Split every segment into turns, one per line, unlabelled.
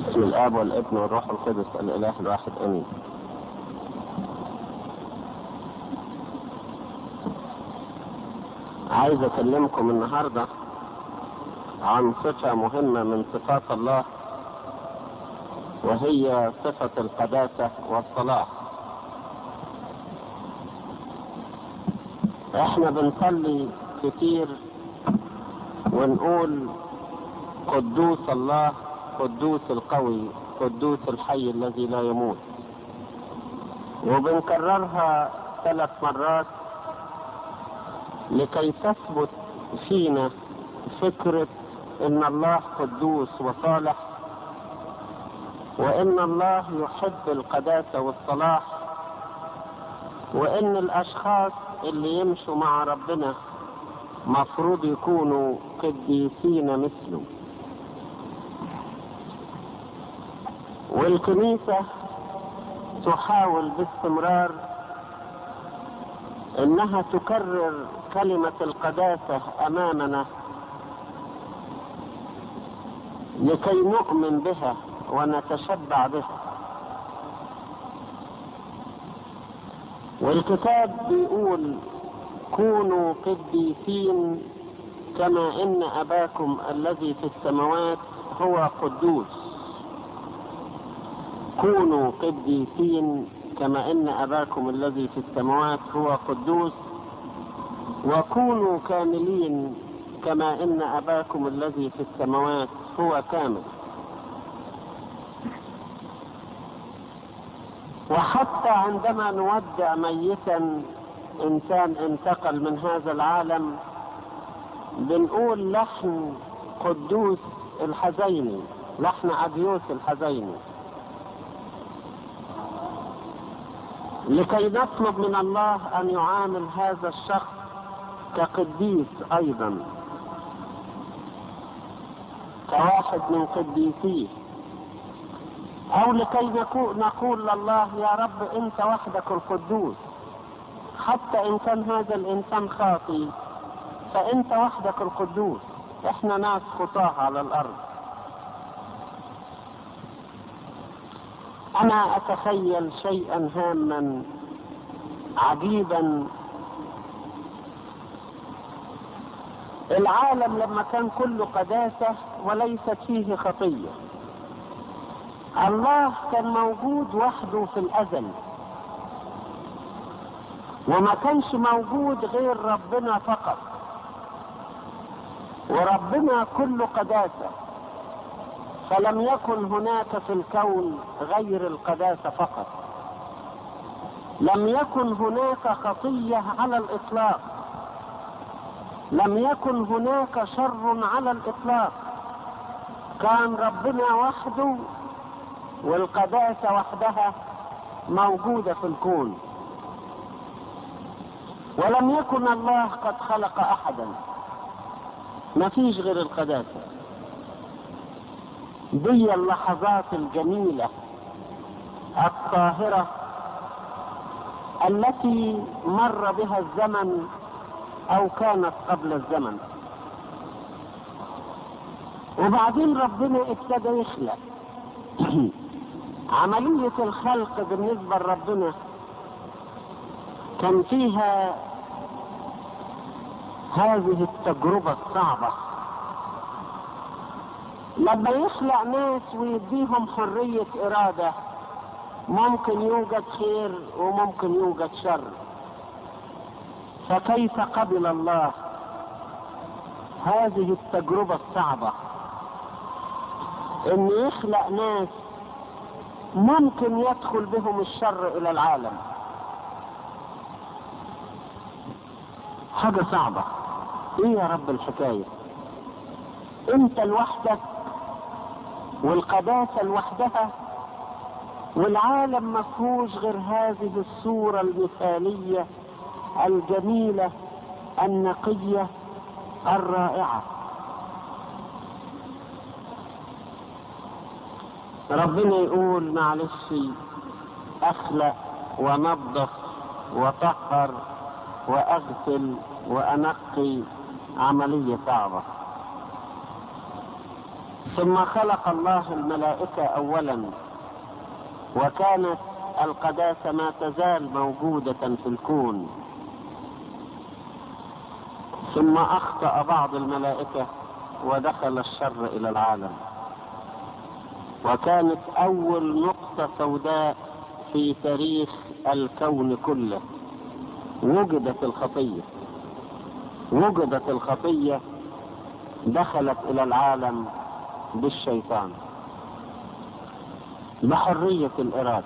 بسم الآب والابن والروح القدس الإله الواحد آمين. عايز أكلمكم النهاردة عن صفة مهمة من صفات الله، وهي صفة القداسة والصلاح. احنا بنصلي كتير ونقول قدوس الله، قدوس القوي، قدوس الحي الذي لا يموت، وبنكررها 3 مرات لكي تثبت فينا فكرة ان الله قدوس وصالح، وان الله يحب القداسة والصلاح، وان الاشخاص اللي يمشوا مع ربنا مفروض يكونوا قديسين مثله. والكنيسة تحاول باستمرار انها تكرر كلمة القداسة امامنا لكي نؤمن بها ونتشبع بها. والكتاب بيقول كونوا قديسين كما ان اباكم الذي في السماوات هو قدوس. كونوا قديسين كما ان اباكم الذي في السماوات هو قدوس، وكونوا كاملين كما ان اباكم الذي في السماوات هو كامل. وحتى عندما نودع ميتا، انسان انتقل من هذا العالم، بنقول لحن قدوس الحزيني، لحن أديوس الحزيني، لكي نطلب من الله ان يعامل هذا الشخص كقديس ايضا، كواحد من قديسيه، او لكي نقول لله يا رب انت وحدك القدوس، حتى ان كان هذا الانسان خاطي فانت وحدك القدوس، احنا ناس خطاة على الارض. انا اتخيل شيئا هاما عجيبا. العالم لما كان كله قداسة وليست فيه خطية، الله كان موجود وحده في الازل، وما كانش موجود غير ربنا فقط، وربنا كله قداسة، فلم يكن هناك في الكون غير القداسة فقط. لم يكن هناك خطية على الإطلاق، لم يكن هناك شر على الإطلاق. كان ربنا وحده والقداسة وحدها موجودة في الكون، ولم يكن الله قد خلق أحدا، ما فيش غير القداسة. دي اللحظات الجميلة الطاهرة التي مر بها الزمن او كانت قبل الزمن. وبعدين ربنا ابتدى يخلق. عملية الخلق بالنسبة لربنا كان فيها هذه التجربة الصعبة، لما يخلق ناس ويديهم حرية إرادة، ممكن يوجد خير وممكن يوجد شر. فكيف قبل الله هذه التجربة الصعبة ان يخلق ناس ممكن يدخل بهم الشر الى العالم؟ حاجة صعبة. ايه يا رب الحكاية؟ انت لوحدك والقداسة لوحدها، والعالم مفهوش غير هذه الصورة المثالية الجميلة النقية الرائعة. ربنا يقول معلش اخلق ونظف وطهر واغسل وانقي، عملية صعبة. ثم خلق الله الملائكة أولا، وكانت القداسة ما تزال موجودة في الكون. ثم أخطأ بعض الملائكة ودخل الشر إلى العالم، وكانت أول نقطة سوداء في تاريخ الكون كله وجدت الخطية دخلت إلى العالم بالشيطان بحرية الإرادة.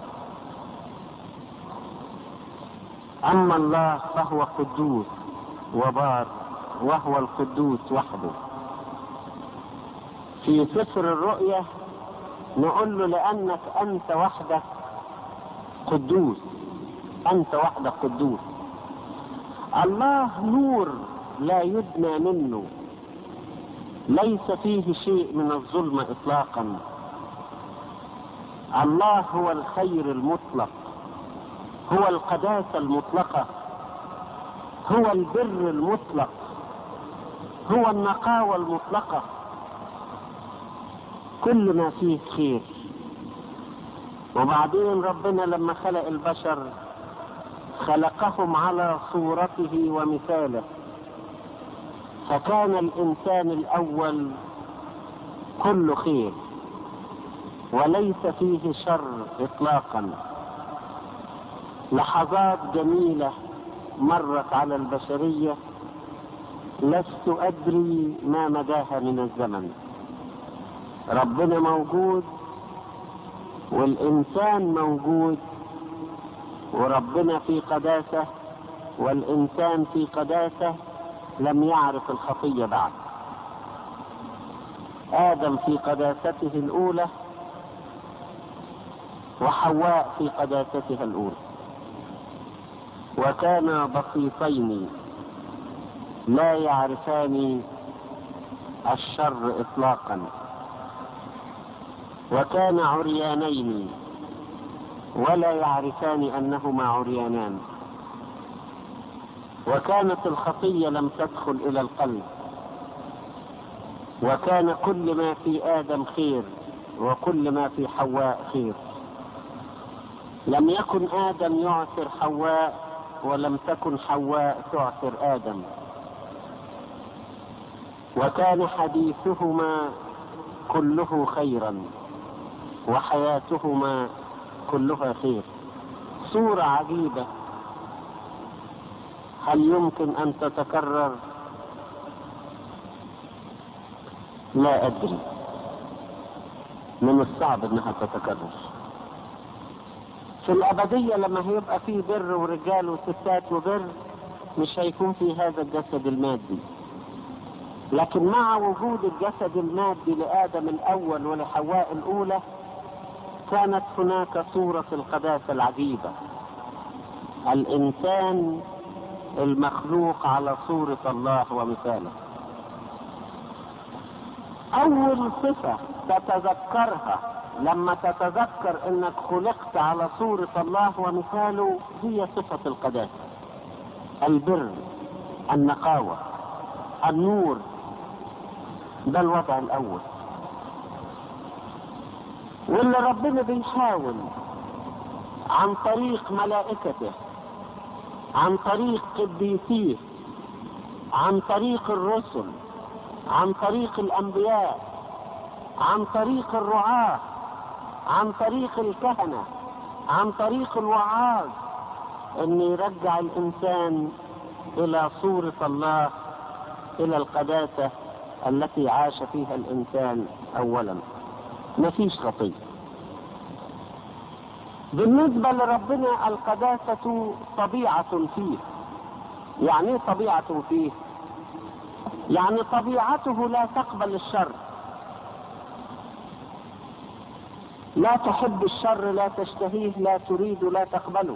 أما الله فهو قدوس وبار، وهو القدوس وحده. في سفر الرؤيا نقول له لأنك أنت وحدك قدوس، أنت وحدك قدوس. الله نور لا يدنى منه، ليس فيه شيء من الظلمة إطلاقا. الله هو الخير المطلق، هو القداسة المطلقة، هو البر المطلق، هو النقاوة المطلقة، كل ما فيه خير. وبعدين ربنا لما خلق البشر خلقهم على صورته ومثاله، فكان الإنسان الأول كل خير وليس فيه شر إطلاقا. لحظات جميلة مرت على البشرية لست أدري ما مداها من الزمن. ربنا موجود والإنسان موجود، وربنا في قداسة والإنسان في قداسة، لم يعرف الخطية بعد. آدم في قداسته الأولى وحواء في قداستها الأولى، وكانا بسيطين لا يعرفان الشر إطلاقا، وكانا عريانين ولا يعرفان أنهما عريانان، وكانت الخطية لم تدخل إلى القلب، وكان كل ما في آدم خير وكل ما في حواء خير. لم يكن آدم يعثر حواء ولم تكن حواء تعثر آدم، وكان حديثهما كله خيرا وحياتهما كلها خير. صورة عجيبة، هل يمكن أن تتكرر؟ لا أدري، من الصعب أنها تتكرر. في الأبدية لما هيبقى فيه بر ورجال وستات وبر مش هيكون في هذا الجسد المادي، لكن مع وجود الجسد المادي لآدم الأول ولحواء الأولى كانت هناك صورة القداسة العجيبة. الإنسان المخلوق على صورة الله ومثاله. أول صفة تتذكرها لما تتذكر انك خلقت على صورة الله ومثاله هي صفة القداسة، البر، النقاوة، النور. ده الوضع الأول، واللي ربنا بيحاول عن طريق ملائكته، عن طريق قديسيه، عن طريق الرسل، عن طريق الأنبياء، عن طريق الرعاة، عن طريق الكهنة، عن طريق الوعاظ، ان يرجع الإنسان إلى صورة الله، إلى القداسة التي عاش فيها الإنسان أولا. مفيش خطية. بالنسبة لربنا القداسة طبيعة فيه. يعني ايه طبيعة فيه؟ يعني طبيعته لا تقبل الشر، لا تحب الشر، لا تشتهيه، لا تريد، لا تقبله.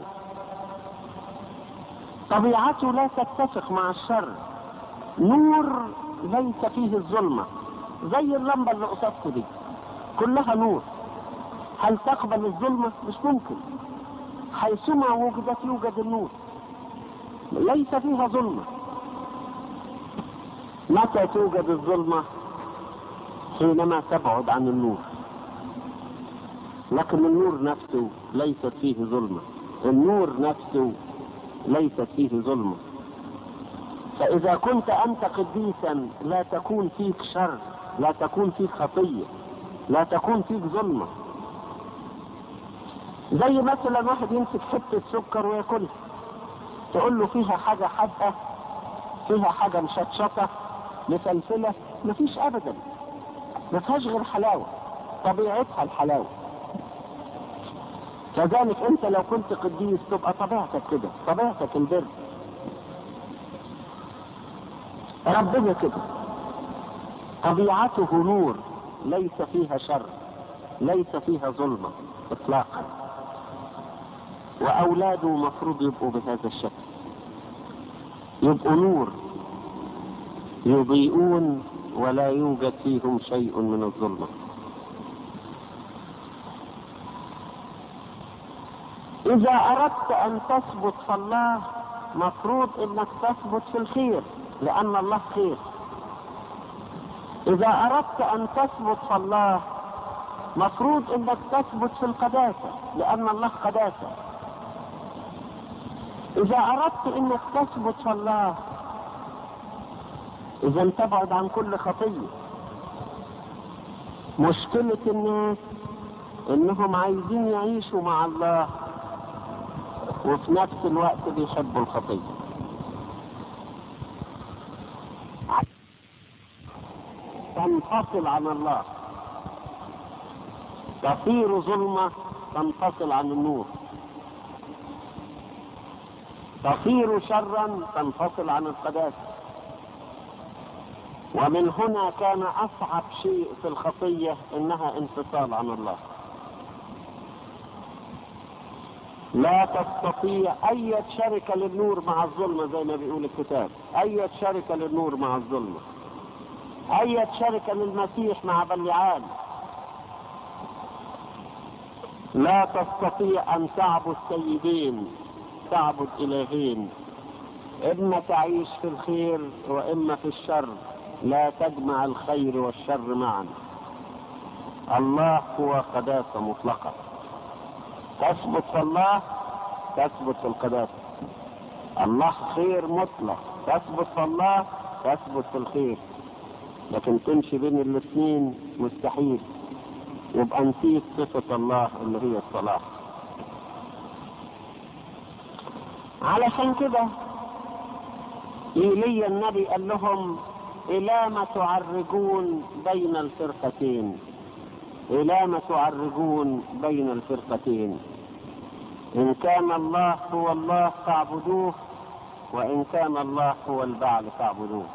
طبيعته لا تتفق مع الشر، نور ليس فيه الظلمة، زي اللمبة اللي قصادكم دي كلها نور. هل تقبل الظلمة؟ مش ممكن. حيثما وجدت يوجد النور، ليس فيها ظلمة. متى توجد الظلمة؟ حينما تبعد عن النور. لكن النور نفسه ليست فيه ظلمة، النور نفسه ليست فيه ظلمة. فإذا كنت أنت قديسا لا تكون فيك شر، لا تكون فيك خطية، لا تكون فيك ظلمة. زي مثلا واحد يمسك حتة سكر وياكلها، تقول له فيها حاجة حادقة، فيها حاجة مشطشطة مفلفلة؟ مفيش أبدا، مفيهاش غير حلاوة، طبيعتها الحلاوة. كذلك أنت لو كنت قديس تبقى طبيعتك كده، طبيعتك البر. ربنا كده طبيعته نور، ليس فيها شر، ليس فيها ظلمة إطلاقا. وأولاده مفروض يبقوا بهذا الشكل، يبقوا نور، يضيئون ولا يوجد فيهم شيء من الظلمة. إذا أردت أن تثبت في الله مفروض أنك تثبت في الخير، لأن الله خير. إذا أردت أن تثبت في الله مفروض أنك تثبت في القداسة، لأن الله قداسة. إذا أردت أنك تثبت في الله إذا تبعد عن كل خطية. مشكلة الناس إنهم عايزين يعيشوا مع الله وفي نفس الوقت بيحبوا الخطية. تنفصل عن الله، تصير ظلمة، تنفصل عن النور، تصير شرا، تنفصل عن القداسة. ومن هنا كان أصعب شيء في الخطية إنها انفصال عن الله. لا تستطيع أي شركة للنور مع الظلمة، زي ما بيقول الكتاب، أي شركة للنور مع الظلمة، أي شركة للمسيح مع بلعال. لا تستطيع أن تعبد سيدين، تعبد إلهين، إما تعيش في الخير وإما في الشر، لا تجمع الخير والشر معا. الله هو قداسة مطلقة، تثبت في الله تثبت في القداسة. الله خير مطلق، تثبت في الله تثبت في الخير. لكن تمشي بين الاثنين مستحيل، يبقى نسيت صفة الله اللي هي الصلاح. علشان كده إيليا النبي قال لهم: إلى ما تعرجون بين الفرقتين، إلى ما تعرجون بين الفرقتين. إن كان الله هو الله فاعبدوه، وإن كان الله هو البعل فاعبدوه.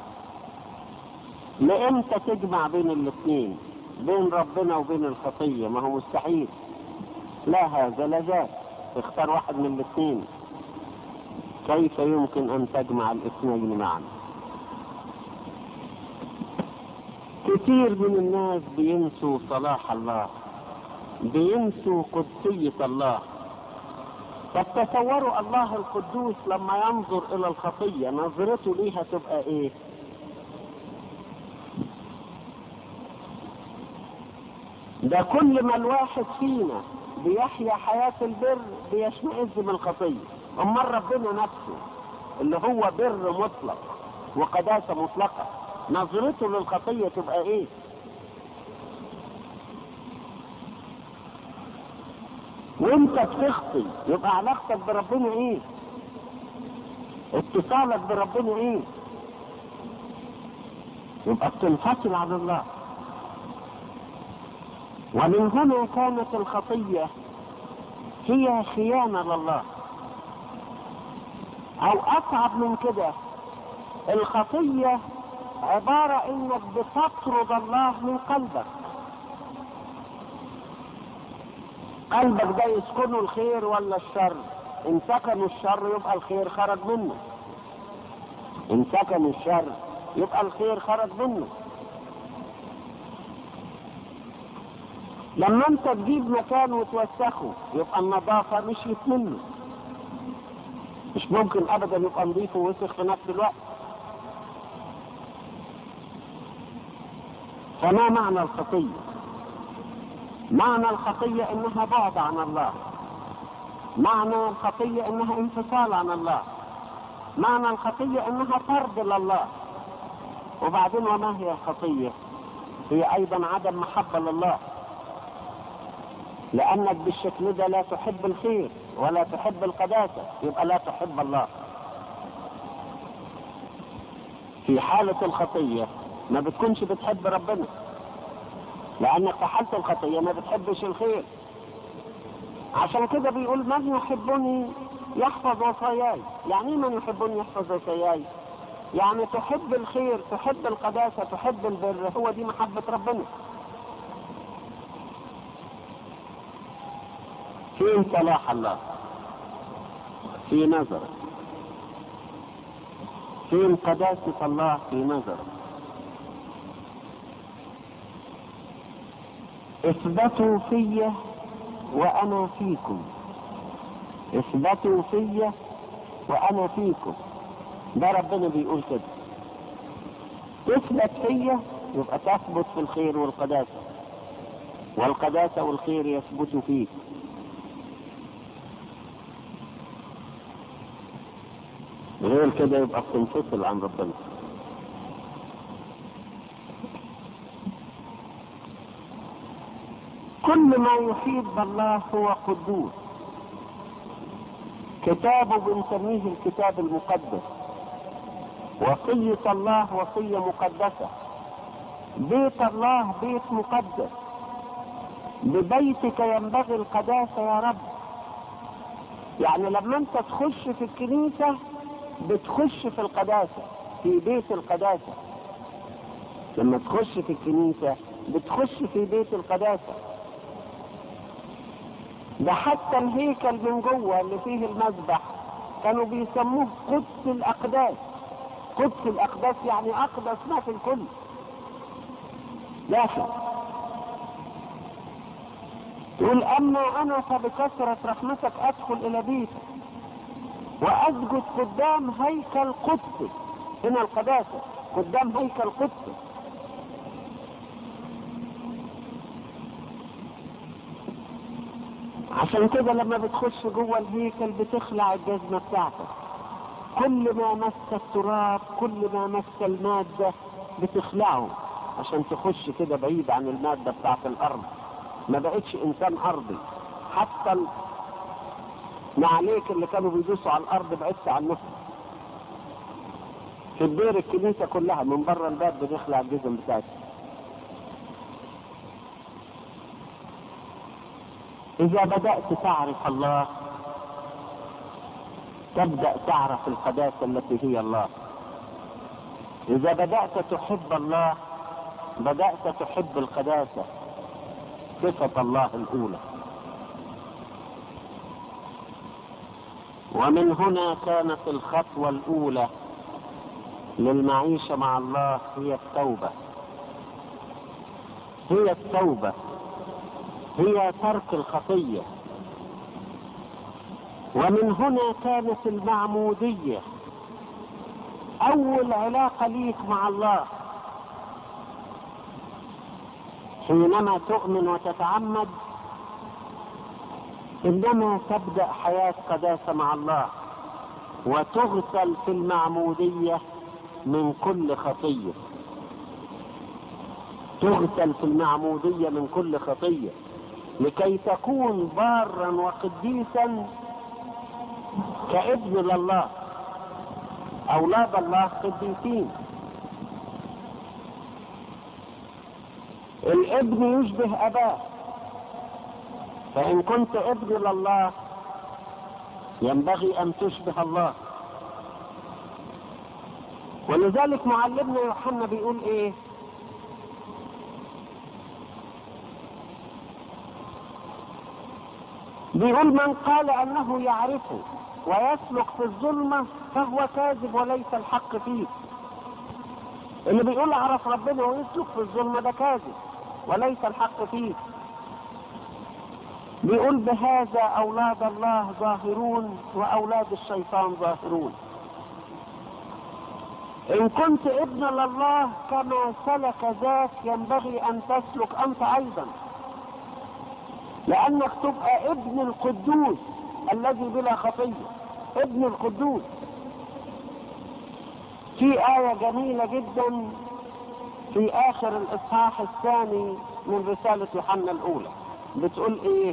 لإمتى تجمع بين الاثنين، بين ربنا وبين الخطية؟ ما هو مستحيل، لا هذا لا ذاك، اختار واحد من الاثنين. كيف يمكن أن تجمع الاثنين معا؟ كثير من الناس بينسوا صلاح الله، بينسوا قدسية الله. فتصوروا الله القدوس لما ينظر إلى الخطية نظرته ليها تبقى إيه؟ ده كل ما الواحد فينا بيحيا حياة البر بيشمئز من الخطية. أما ربنا نفسه اللي هو بر مطلق وقداسة مطلقة، نظرته للخطية تبقى ايه؟ وانت بتخطي يبقى علاقتك بربنا ايه؟ اتصالك بربنا ايه؟ يبقى بتنفصل عن الله. ومن هنا كانت الخطية هي خيانة لله، او اصعب من كده، الخطية عبارة انك بتطرد الله من قلبك. قلبك ده يسكنه الخير ولا الشر؟ ان سكن الشر يبقى الخير خرج منه، ان سكن الشر يبقى الخير خرج منه. لما انت تجيب مكان وتوسخه يبقى النظافة مشيت منه. مش ممكن ابدا يبقى نظيف ووسخ في نفس الوقت. فما معنى الخطية؟ معنى الخطية انها بعد عن الله، معنى الخطية انها انفصال عن الله، معنى الخطية انها طرد لله. وبعدين وما هي الخطية؟ هي ايضا عدم محبة لله، لانك بالشكل ده لا تحب الخير ولا تحب القداسة، يبقى لا تحب الله. في حالة الخطية ما بتكونش بتحب ربنا، لانك في حالة الخطية ما بتحبش الخير. عشان كده بيقول من يحبني يحفظ وصاياي. يعني ايه من يحبني يحفظ وصاياي؟ يعني تحب الخير، تحب القداسة، تحب البر، هو دي محبة ربنا. فين صلاح الله في نظرك؟ فين قداسة الله في نظرك؟ اثبتوا في وانا فيكم، اثبتوا في وانا فيكم. ده ربنا بيقول كده. تثبت فيا يبقى تثبت في الخير والقداسة، والقداسة والخير يثبتوا فيك. غير كده يبقى بتنفصل عن ربنا. كل ما يحيط بالله هو قدوس. كتابه بنسميه الكتاب المقدس، وصية الله وصية مقدسة، بيت الله بيت مقدس. ببيتك ينبغي القداسة يا رب. يعني لما انت تخش في الكنيسة بتخش في القداسة، في بيت القداسة. لما تخش في الكنيسة بتخش في بيت القداسة. ده حتى الهيكل من جوه اللي فيه المذبح كانوا بيسموه قدس الأقداس. قدس الأقداس يعني أقدس ما في الكل. لكن تقول أما أنا فبكثرة رحمتك أدخل إلى بيتك وأسجد قدام هيكل قدسك. هنا القداسة قدام هيكل قدسك. عشان كده لما بتخش جوه الهيكل بتخلع الجزمة بتاعتك. كل ما مس التراب، كل ما مس المادة بتخلعه عشان تخش كده بعيد عن المادة بتاعت الأرض. ما بقتش إنسان أرضي. حتى نعليك اللي كانوا بيدوسوا على الأرض بعدت عنهم. في الدير الكنيسة كلها من بره الباب بنخلع الجزم بتاعتك. إذا بدأت تعرف الله تبدأ تعرف القداسة التي هي الله. إذا بدأت تحب الله بدأت تحب القداسة، صفة الله الأولى. ومن هنا كانت الخطوة الأولى للمعيشة مع الله هي التوبة. هي التوبة، هي ترك الخطية. ومن هنا كانت المعمودية أول علاقة ليك مع الله. حينما تؤمن وتتعمد إنما تبدأ حياة قداسة مع الله، وتغسل في المعمودية من كل خطية. تغسل في المعمودية من كل خطية لكي تكون بارا وقديسا كابن لله. أولاد الله قديسين. الابن يشبه أباه، فإن كنت ابن لله ينبغي أن تشبه الله. ولذلك معلمنا يوحنا بيقول إيه؟ بيقول من قال أنه يعرفه ويسلك في الظلمة فهو كاذب وليس الحق فيه. اللي بيقول أعرف ربنا ويسلك في الظلمة ده كاذب وليس الحق فيه. بيقول بهذا أولاد الله ظاهرون وأولاد الشيطان ظاهرون. إن كنت ابن لله كما سلك ذاك ينبغي أن تسلك أنت أيضا، لأنك تبقى ابن القدوس الذي بلا خطية، ابن القدوس. في آية جميلة جدا في آخر الإصحاح الثاني من رسالة يوحنا الأولى، بتقول إيه؟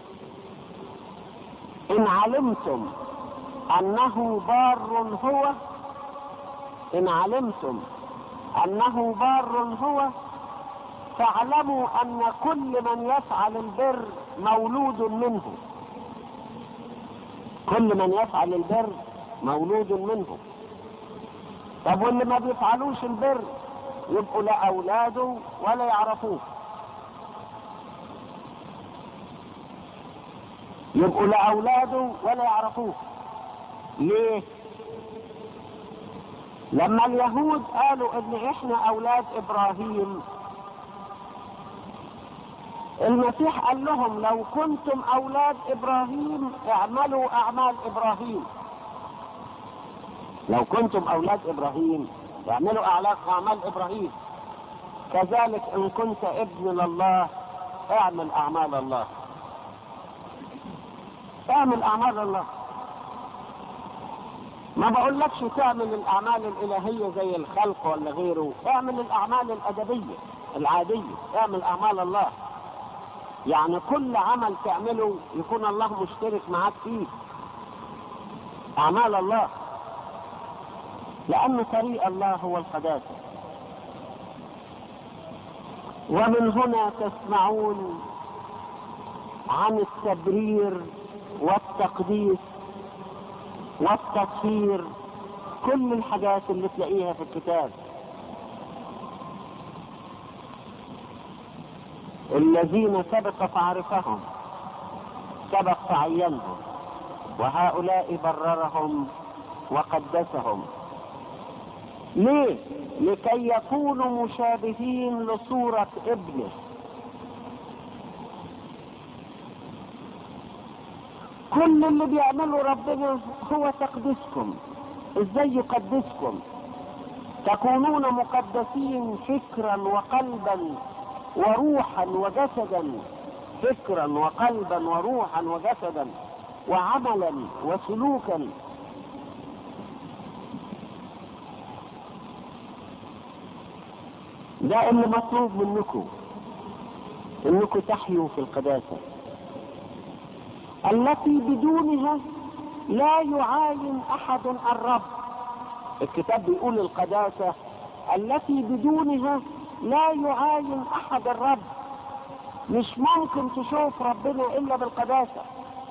إن علمتم أنه بار هو، إن علمتم أنه بار هو فاعلموا أن كل من يفعل البر مولود منه. كل من يفعل البر مولود منه. طب واللي ما بيفعلوش البر يبقوا لا أولاده ولا يعرفوه، يبقوا لا أولاده ولا يعرفوه. ليه؟ لما اليهود قالوا ان احنا اولاد ابراهيم، المسيح قال لهم لو كنتم اولاد ابراهيم اعملوا اعمال ابراهيم. لو كنتم اولاد ابراهيم اعملوا اعمال ابراهيم. كذلك ان كنت ابن لله اعمل اعمال الله. اعمل اعمال الله. ما بقولكش تعمل الاعمال الالهية زي الخلق ولا غيره، اعمل الاعمال الادبية العادية، اعمل اعمال الله. يعني كل عمل تعمله يكون الله مشترك معاك فيه، اعمال الله، لان طريق الله هو القداسة. ومن هنا تسمعون عن التبرير والتقديس والتطهير، كل الحاجات اللي تلاقيها في الكتاب. الذين سبق فعرفهم سبق فعينهم، وهؤلاء بررهم وقدسهم. ليه؟ لكي يكونوا مشابهين لصورة ابنه. كل اللي بيعمله ربنا هو تقديسكم. ازاي يقدسكم؟ تكونون مقدسين فكرا وقلبا وروحا وجسدا، فكرا وقلبا وروحا وجسدا وعملا وسلوكا. ده اللي مطلوب منكم، انكم تحيوا في القداسة التي بدونها لا يعاين احد الرب. الكتاب بيقول القداسة التي بدونها لا يعاين احد الرب. مش ممكن تشوف ربنا الا بالقداسة.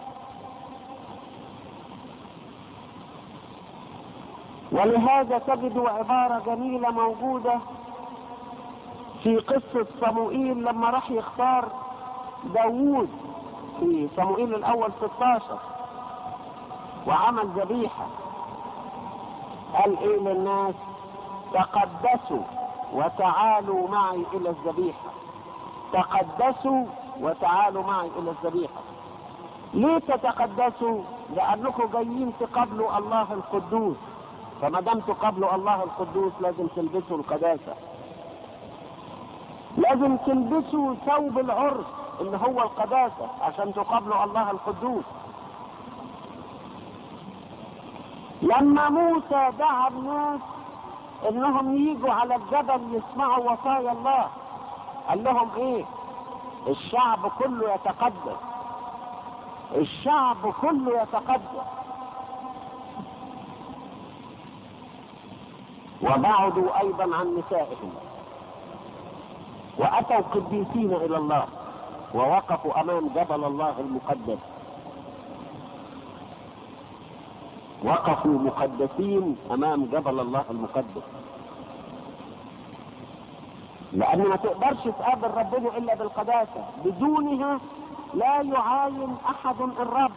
ولهذا تجد عبارة جميلة موجودة في قصة صموئيل لما راح يختار داوود في صموئيل الاول 16 وعمل ذبيحة. قال ايه للناس؟ تقدسوا وتعالوا معي الى الذبيحة. تقدسوا وتعالوا معي الى الذبيحة. ليه تتقدسوا؟ لانكم جايين تقابلوا الله القدوس، فما دام تقابلوا الله القدوس لازم تلبسوا القداسة، لازم تلبسوا ثوب العرس اللي هو القداسة عشان تقابلوا الله القدوس. لما موسى دعا الناس انهم ييجوا على الجبل يسمعوا وصايا الله، قال لهم ايه؟ الشعب كله يتقدس، الشعب كله يتقدس. وبعدوا ايضا عن نسائهم واتوا قديسين الى الله ووقفوا امام جبل الله المقدس. وقفوا مقدسين امام جبل الله المقدس، لان ما تقدرش تقابل ربنا الا بالقداسة. بدونها لا يعاين احد الرب.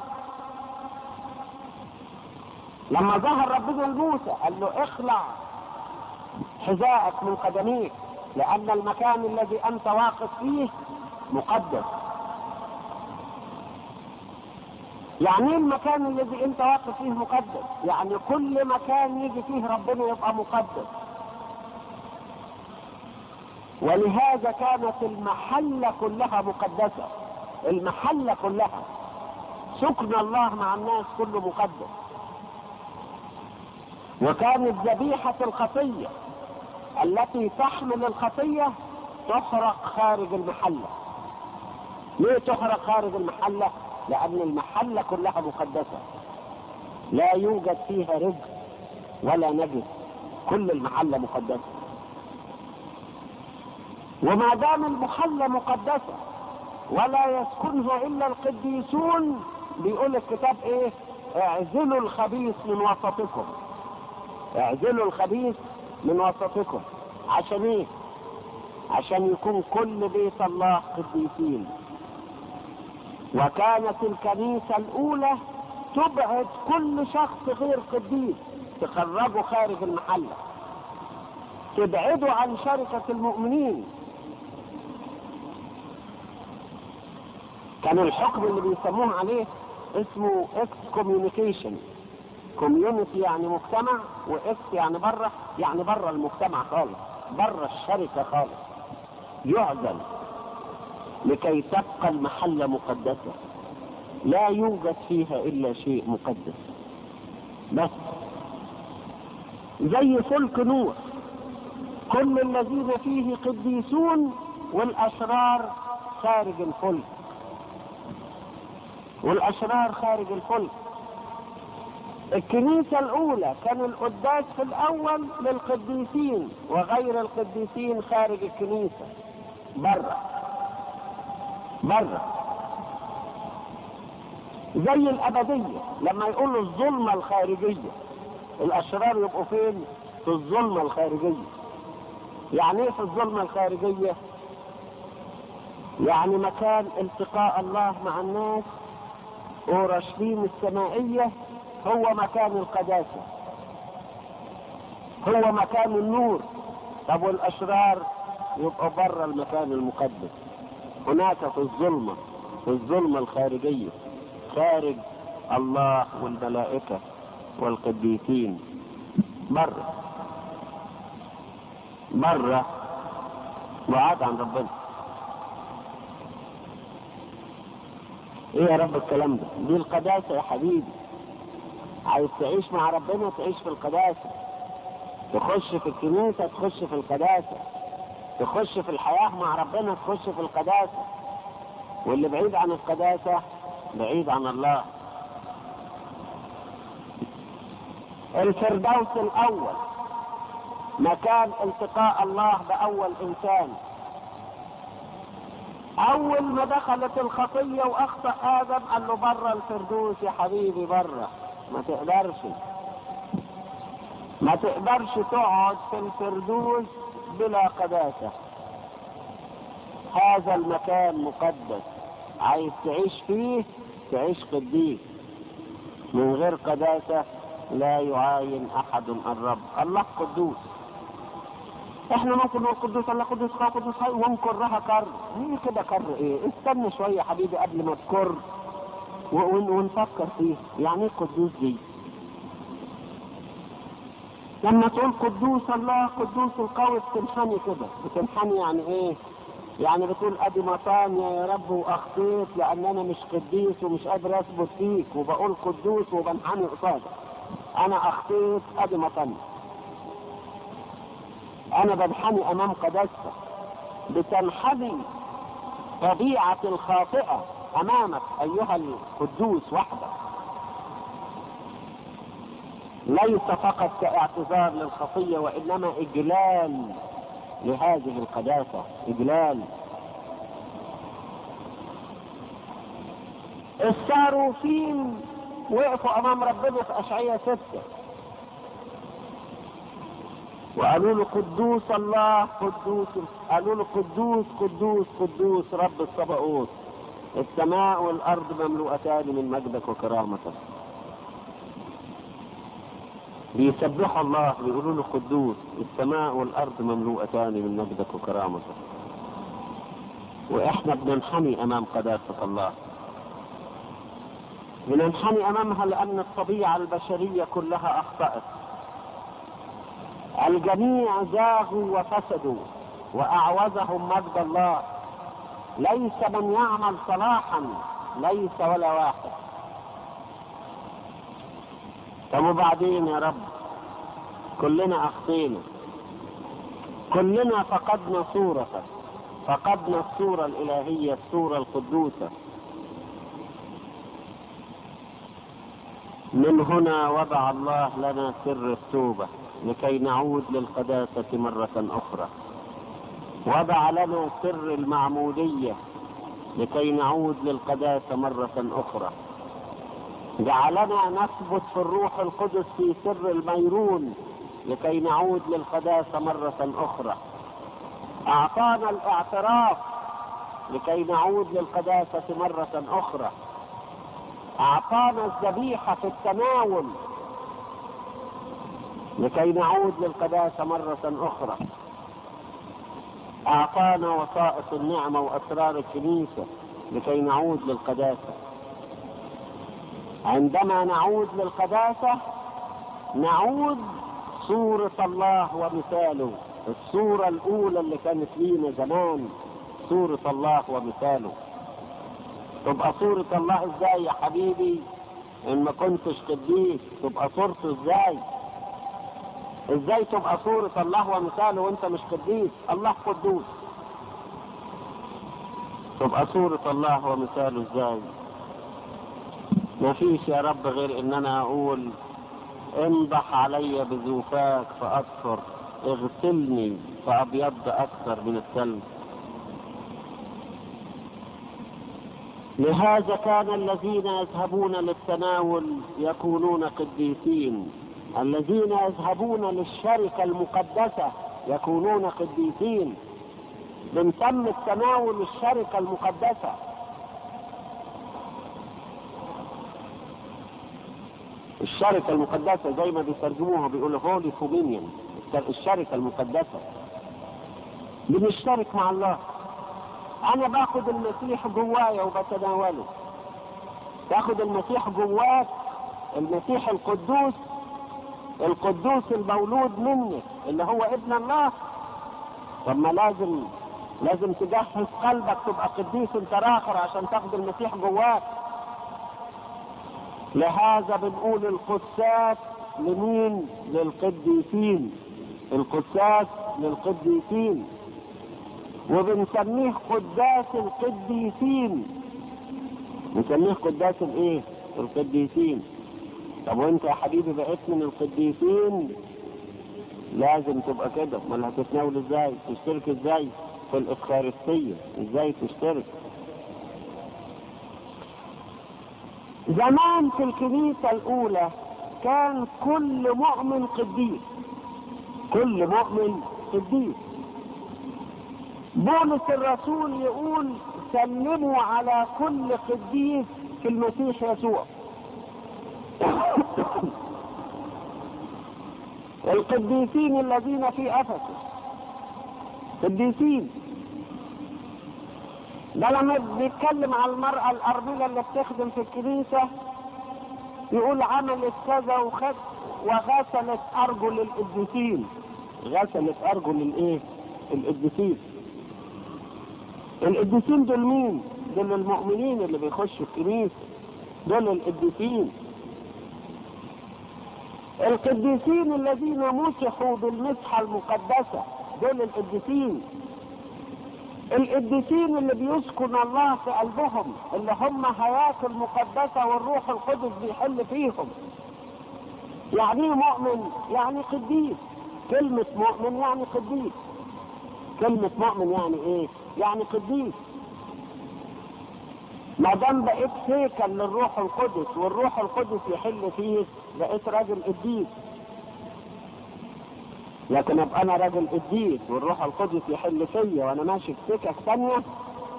لما ظهر ربنا لموسى قال له اخلع حذاءك من قدميك لان المكان الذي انت واقف فيه مقدس. يعني ايه المكان الذي انت واقف فيه مقدس؟ يعني كل مكان يجي فيه ربنا يبقى مقدس. ولهذا كانت المحلة كلها مقدسة، المحلة كلها، سكن الله مع الناس كله مقدس. وكانت ذبيحة الخطية التي تحمل الخطية تحرق خارج المحلة. ليه تحرق خارج المحلة؟ لأن المحلة كلها مقدسة، لا يوجد فيها رجل ولا نجس، كل المحلة مقدسة. وما دام المحلة مقدسة ولا يسكنها إلا القديسون، بيقول الكتاب ايه؟ اعزلوا الخبيث من وسطكم. اعزلوا الخبيث من وسطكم. عشان ايه؟ عشان يكون كل بيت الله قديسين. وكانت الكنيسة الأولى تبعد كل شخص غير قديس، تخرجه خارج المحلة، تبعده عن شركة المؤمنين. كان الحكم اللي بيسموه عليه اسمه excommunication. community يعني مجتمع، واكس يعني بره، يعني بره المجتمع خالص، بره الشركة خالص، يعزل لكي تبقى المحلة مقدسة، لا يوجد فيها إلا شيء مقدس بس. زي فلك نوح، كل الذين فيه قديسون والأشرار خارج الفلك، والأشرار خارج الفلك. الكنيسة الأولى كان القداس في الأول للقديسين، وغير القديسين خارج الكنيسة، بره بره. زي الأبدية لما يقولوا الظلمة الخارجية، الأشرار يبقوا فين؟ في الظلمة الخارجية. يعني ايه في الظلمة الخارجية؟ يعني مكان التقاء الله مع الناس، أورشليم السمائية هو مكان القداسة، هو مكان النور. طب والأشرار يبقى بره المكان المقدس، هناك في الظلمة، في الظلمة الخارجية، خارج الله والملائكة والقديسين، بره بره وعاد عن ربنا. ايه يا رب الكلام ده؟ دي القداسة يا حبيبي. عايز تعيش مع ربنا تعيش في القداسة، تخش في الكنيسة تخش في القداسة، تخش في الحياة مع ربنا تخش في القداسة. واللي بعيد عن القداسة بعيد عن الله. الفردوس الأول مكان التقاء الله بأول إنسان. أول ما دخلت الخطية وأخطأ آدم قال له بره الفردوس يا حبيبي، بره، ما تقدرش تقعد في الفردوس بلا قداسة. هذا المكان مقدس، عايز تعيش فيه تعيش قديس. من غير قداسة لا يعاين أحد الرب. الله قدوس، احنا ممكن نقول قدوس الله قدوس قدوس ونكرها كر. هي كده كر ايه؟ استنى شوية يا حبيبي قبل ما تكر ونفكر فيه. يعني ايه قدوس دي؟ لما تقول قدوس الله قدوس القوي بتنحني كده، بتنحني يعني ايه؟ يعني بتقول ادي مطانيا يا رب واخطيت لان انا مش قديس ومش قادر اثبت فيك، وبقول قدوس وبنحني قصادك. انا اخطيت ادي مطانيا، انا بنحني امام قداستك. بتنحني طبيعة الخاطئة امامك ايها القدوس وحدك، ليس فقط كاعتذار للخطية وانما اجلال لهذه القداسة، اجلال. الصاروفين وقفوا امام ربنا في اشعياء 6 وقالوا له قدوس الله قدوس، قالوا له قدوس قدوس قدوس رب الصباؤوت، السماء والارض مملوءتان من مجدك وكرامتك. بيسبحوا الله بيقولوا له قدوس، السماء والارض مملوءتان من مجدك وكرامتك. واحنا بننحني امام قداسة الله. بننحني امامها لان الطبيعة البشرية كلها اخطأت. الجميع زاغوا وفسدوا واعوزهم مجد الله. ليس من يعمل صلاحا، ليس ولا واحد. طب وبعدين يا رب؟ كلنا اخطينا، كلنا فقدنا صورتك، فقدنا الصورة الالهية، الصورة القدوسة. من هنا وضع الله لنا سر التوبة لكي نعود للقداسة مرة اخرى. وضع لنا سر المعمودية لكي نعود للقداسة مرة اخرى. جعلنا نثبت في الروح القدس في سر الميرون لكي نعود للقداسة مرة اخرى. اعطانا الاعتراف لكي نعود للقداسة مرة اخرى. اعطانا الذبيحة في التناول لكي نعود للقداسة مرة اخرى. اعطانا وسائط النعمة واسرار الكنيسة لكي نعود للقداسة. عندما نعود للقداسة نعود صورة الله ومثاله، الصورة الاولى اللي كانت لينا زمان، صورة الله ومثاله. تبقى صورة الله ازاي يا حبيبي ان ما كنتش قديس؟ تبقى صورته ازاي؟ ازاي تبقى صورة الله ومثاله وانت مش قديس؟ الله قدوس. تبقى صورة الله ومثاله ازاي؟ ما فيش يا رب غير ان انا اقول انضح علي بزوفاك فاكثر، اغسلني فابيض اكثر من الثلج. لهذا كان الذين يذهبون للتناول يكونون قديسين، الذين يذهبون للشركة المقدسة يكونون قديسين. بنسمي التناول الشركة المقدسة. الشركة المقدسة زي ما بيترجموها بيقولوا هولي كومينيون، الشركة المقدسة. بنشترك مع الله. انا باخد المسيح جوايا وبتناوله. باخد المسيح جواك، المسيح القدوس، القدوس المولود منك اللي هو ابن الله. طب ما لازم تجهز قلبك تبقى قديس انت اخر عشان تاخد المسيح جواك. لهذا بنقول القدسات لمين؟ للقديسين. القدسات للقديسين، وبنسميه قداس القديسين. بنسميه قداس الايه؟ القديسين. طب وانت يا حبيبي بقيت من القديسين، لازم تبقى كده. امال هتتناول ازاي؟ تشترك ازاي في الافخارستية؟ ازاي تشترك؟ زمان في الكنيسة الاولى كان كل مؤمن قديس، كل مؤمن قديس. بولس الرسول يقول سلموا على كل قديس في المسيح يسوع. القديسين الذين في افسس قديسين. ده لما بيتكلم على المرأة الأرملة اللي بتخدم في الكنيسة يقول عملت كذا وغسلت أرجل القديسين. غسلت أرجل الايه؟ القديسين. القديسين دول مين؟ دول المؤمنين اللي بيخشوا الكنيسة، دول القديسين. القديسين الذين مسحوا بالمسحة المقدسة دول القديسين. القديسين اللي بيسكن الله في قلبهم، اللي هم هياكل مقدسة والروح القدس بيحل فيهم. يعني مؤمن يعني قديس. كلمة مؤمن يعني قديس. كلمة مؤمن يعني ايه؟ يعني قديس. ما دام بقيت هيكل للروح القدس والروح القدس يحل فيك بقيت راجل قديس. لكن ابقى انا راجل قديس والروح القدس يحل فيا وانا ماشي في سكك ثانيه، ما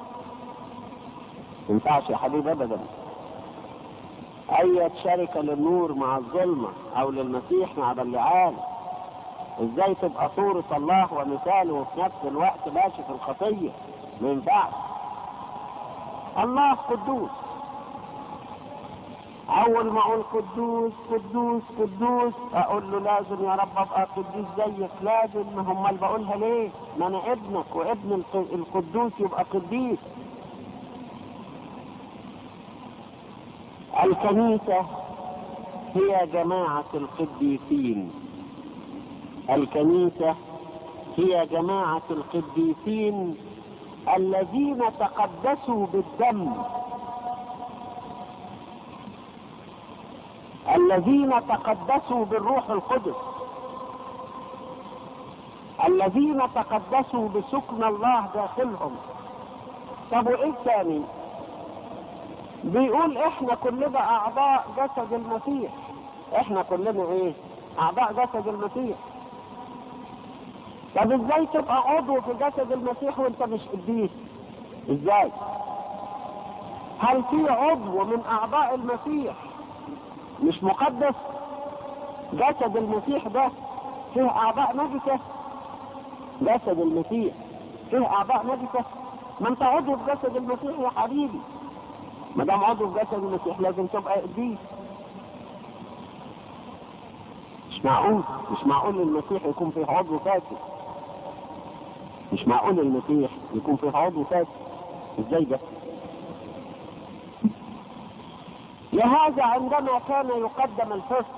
ينفعش يا حبيبي ابدا. اي شركه للنور مع الظلمه او للمسيح مع بلعال. ازاي تبقى صورة الله ومثاله وفي نفس الوقت ماشي في الخطيه؟ ما ينفعش. الله قدوس. اول ما اقول قدوس قدوس قدوس اقول له لازم يا رب ابقى قدوس زيك، لازم. ما هم اللي بقولها ليه؟ ما انا ابنك، وابن القدوس يبقى قديس. الكنيسة هي جماعة القديسين. الكنيسة هي جماعة القديسين الذين تقدسوا بالدم، الذين تقدسوا بالروح القدس، الذين تقدسوا بسكن الله داخلهم. طب وايه الثاني؟ بيقول احنا كلنا اعضاء جسد المسيح. احنا كلنا ايه؟ اعضاء جسد المسيح. طب ازاي تبقى عضو في جسد المسيح وانت مش قديس؟ ازاي؟ هل في عضو من اعضاء المسيح مش مقدس؟ جسد المسيح ده فيه اعضاء نجسة؟ جسد المسيح فيه اعضاء نجسة؟ ما انت عضو في جسد المسيح يا حبيبي. ما دام عضو في جسد المسيح لازم تبقى قديس. مش معقول المسيح يكون فيه عضو فاسد. مش معقول المسيح يكون فيه عضو فاسد. ازاي ده؟ لهذا عندما كان يقدم الفصح،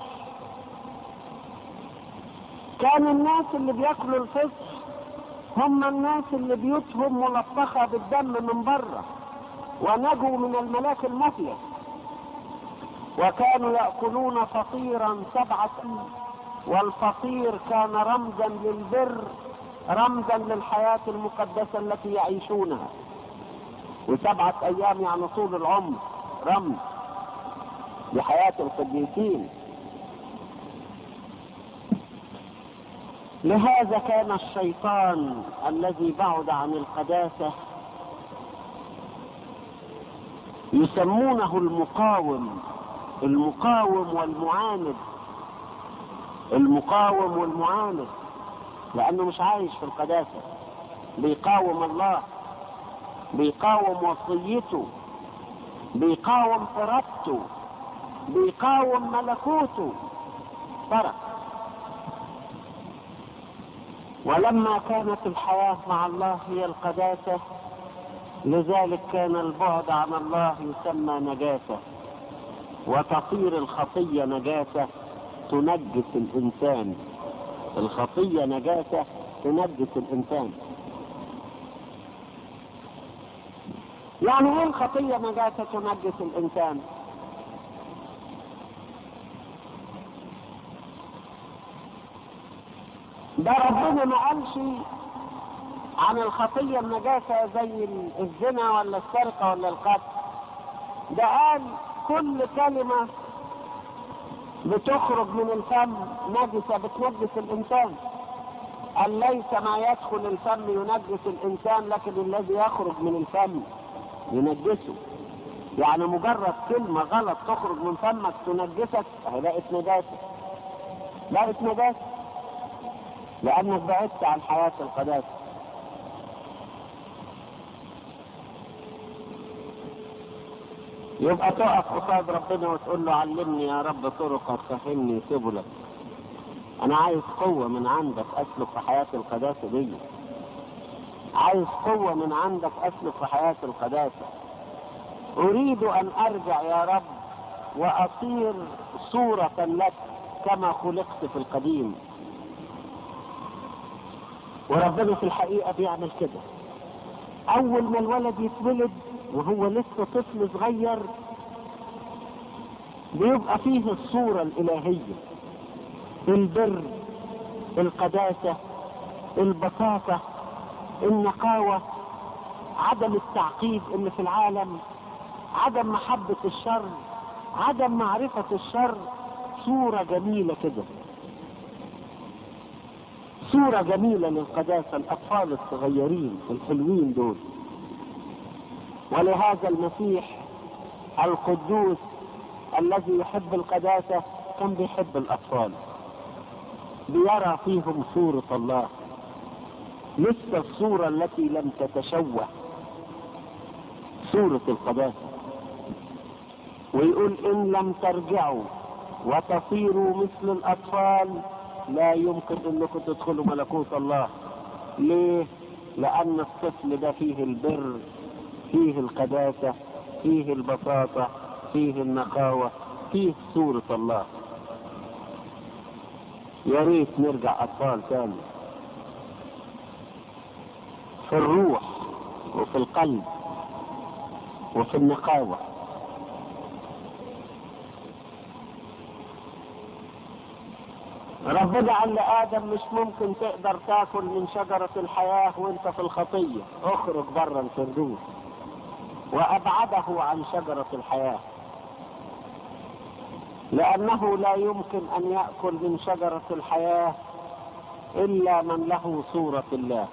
كان الناس اللي بياكلوا الفصح هم الناس اللي بيوتهم ملطخة بالدم من بره ونجوا من الملاك المفلس، وكانوا يأكلون فطيرا 7، والفطير كان رمزا للبر، رمزا للحياة المقدسة التي يعيشونها. و7 أيام يعني طول العمر، رمز لحياة القديسين. لهذا كان الشيطان الذي بعد عن القداسة يسمونه المقاوم، المقاوم والمعاند، المقاوم والمعاند، لأنه مش عايش في القداسة، بيقاوم الله، بيقاوم وصيته، بيقاوم إرادته، بيقاوم ملكوته. فرق. ولما كانت الحياة مع الله هي القداسة، لذلك كان البعد عن الله يسمى نجاسة، وتصير الخطية نجاسة تنجس الإنسان. الخطية نجاسة تنجس الإنسان. يعني ايه الخطية نجاسة تنجس الإنسان؟ ده ربنا ما قالش عن الخطية النجاسة زي الزنا ولا السرقة ولا القتل. ده قال كل كلمة بتخرج من الفم نجسة بتنجس الإنسان. قال ليس ما يدخل الفم ينجس الإنسان، لكن الذي يخرج من الفم ينجسه. يعني مجرد كلمة غلط تخرج من فمك تنجسك، بقت نجاسة، بقت نجاسة، لأنك بعدت عن حياة القداسة. يبقى تقف قصاد ربنا وتقول له علمني يا رب طرقك، فهمني سبلك. أنا عايز قوة من عندك أسلك في حياة القداسة دي. عايز قوة من عندك أسلك في حياة القداسة. أريد أن أرجع يا رب وأصير صورة لك كما خلقت في القديم. وربنا في الحقيقة بيعمل كده. أول ما الولد يتولد وهو لسه طفل صغير بيبقى فيه الصورة الإلهية، البر، القداسة، البساطة، النقاوة، عدم التعقيد اللي في العالم، عدم محبة الشر، عدم معرفة الشر. صورة جميلة كده، صورة جميلة للقداسة، الأطفال الصغيرين الحلوين دول. ولهذا المسيح القدوس الذي يحب القداسة كان بيحب الأطفال، بيرى فيهم صورة الله، لسه الصورة التي لم تتشوه، صورة القداسة. ويقول إن لم ترجعوا وتصيروا مثل الأطفال لا يمكن أنكم تدخلوا ملكوت الله. ليه؟ لأن الطفل ده فيه البر، فيه القداسة، فيه البساطة، فيه النقاوة، فيه صورة الله. يا ريت نرجع أطفال تاني في الروح وفي القلب وفي النقاوة. ربنا قال لآدم مش ممكن تقدر تاكل من شجرة الحياة وانت في الخطية، اخرج بره الفردوس، وأبعده عن شجرة الحياة، لأنه لا يمكن أن يأكل من شجرة الحياة إلا من له صورة الله.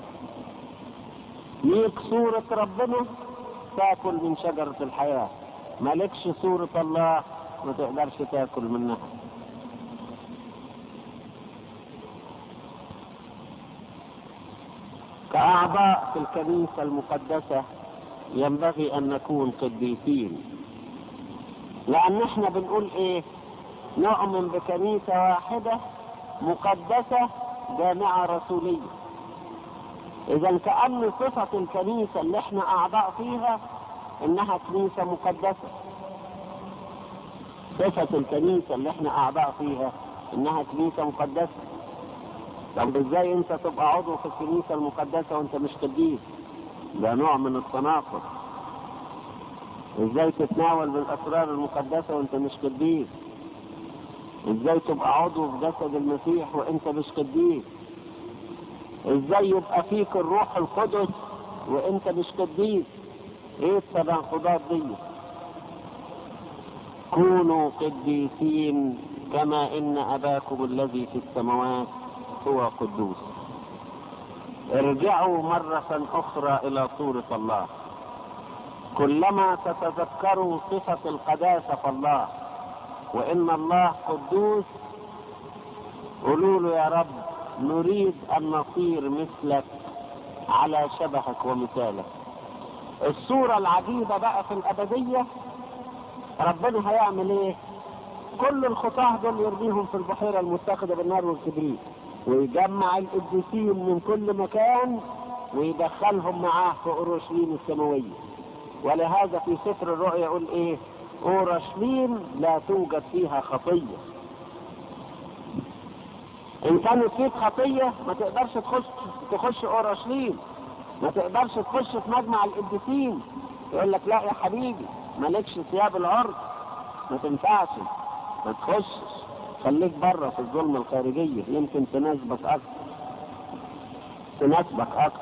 ليك صورة ربنا تاكل من شجرة الحياة، مالكش صورة الله ما تقدرش تاكل منها. كأعضاء في الكنيسة المقدسة ينبغي أن نكون قديسين، لأن احنا بنقول ايه؟ نؤمن بكنيسة واحدة مقدسة جامعة رسولية. إذا كأن صفة الكنيسة اللي احنا أعضاء فيها إنها كنيسة مقدسة. صفة الكنيسة اللي احنا أعضاء فيها إنها كنيسة مقدسة. طب ازاي انت تبقى عضو في الكنيسة المقدسة وانت مش قديس؟ ده نوع من التناقض. ازاي تتناول بالاسرار المقدسة وانت مش قديس؟ ازاي تبقى عضو في جسد المسيح وانت مش قديس؟ ازاي يبقى فيك الروح القدس وانت مش قديس؟ ايه التناقضات دي؟ كونوا قديسين كما ان اباكم الذي في السماوات هو قدوس. ارجعوا مرة اخرى الى صورة الله. كلما تتذكروا صفة القداسة فالله وان الله قدوس، قولوا له يا رب نريد ان نصير مثلك على شبهك ومثالك. الصورة العجيبة بقى في الابدية، ربنا هيعمل ايه؟ كل الخطاة دول يرميهم في البحيرة المتخذة بالنار والكبريت، ويجمع القديسين من كل مكان ويدخلهم معاه في اورشليم السماوية. ولهذا في سفر الرؤيا يقول ايه؟ اورشليم لا توجد فيها خطية. ان كانت فيك خطية ما تقدرش تخش اورشليم، ما تقدرش تخش في مجمع القديسين. يقول لك لا يا حبيبي مالكش ثياب العرض، ما تنفعش، ما تخشش، خليك بره في الظلمة الخارجية، يمكن تناسبك اكتر.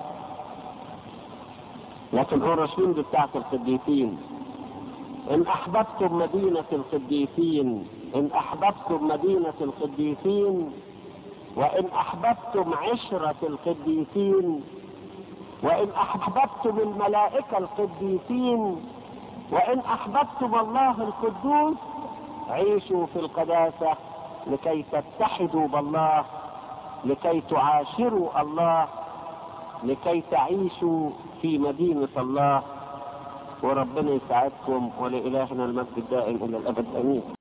لكن اورشليم دي بتاعت القديسين. ان احببتم مدينة القديسين، ان احببتم مدينة القديسين، وان احببتم عشرة القديسين، وان احببتم الملائكة القديسين، وان احببتم الله القدوس، عيشوا في القداسة لكي تتحدوا بالله، لكي تعاشروا الله، لكي تعيشوا في مدينة الله. وربنا يساعدكم، ولإلهنا المجد الدائم إلى الأبد. آمين.